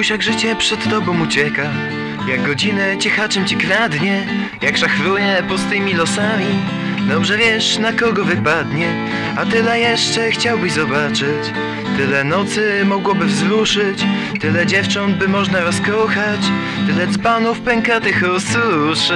Spójrz, jak życie przed tobą ucieka, jak godzinę cichaczem ci kradnie, jak szachruje pustymi losami. Dobrze wiesz, na kogo wypadnie, a tyle jeszcze chciałbyś zobaczyć. Tyle nocy mogłoby wzruszyć, tyle dziewcząt by można rozkochać, tyle dzbanów pękatych osuszyć.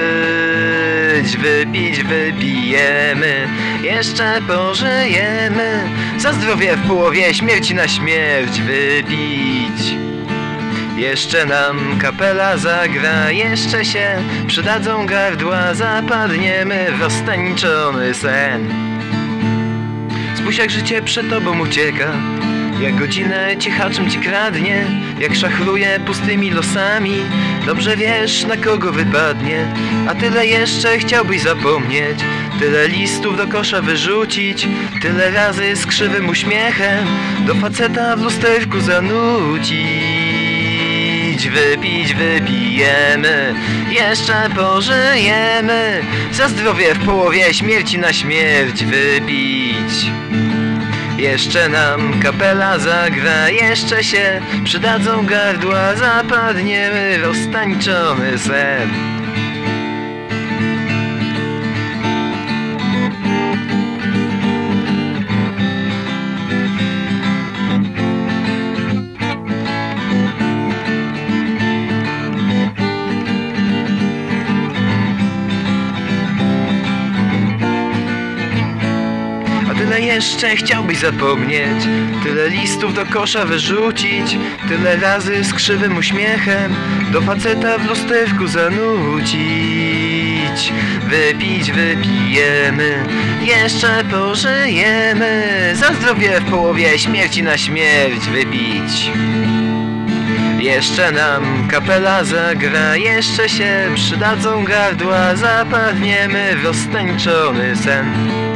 Wypić wypijemy, jeszcze pożyjemy, za zdrowie w połowie, śmierci na śmierć wypić. Jeszcze nam kapela zagra, jeszcze się przydadzą gardła, zapadniemy w roztańczony sen. Spójrz, jak życie przed tobą ucieka, jak godzinę cichaczem ci kradnie, jak szachruje pustymi losami. Dobrze wiesz, na kogo wypadnie, a tyle jeszcze chciałbyś zapomnieć. Tyle listów do kosza wyrzucić, tyle razy z krzywym uśmiechem do faceta w lusterku zanucić. Wypić wypijemy, jeszcze pożyjemy, za zdrowie w połowie, śmierci na śmierć wypić. Jeszcze nam kapela zagra, jeszcze się przydadzą gardła, zapadniemy w roztańczony sen. Tyle jeszcze chciałbyś zapomnieć, tyle listów do kosza wyrzucić, tyle razy z krzywym uśmiechem do faceta w lusterku zanucić. Wypić wypijemy, jeszcze pożyjemy, za zdrowie w połowie, śmierci na śmierć wypić. Jeszcze nam kapela zagra, jeszcze się przydadzą gardła, zapadniemy w roztańczony sen.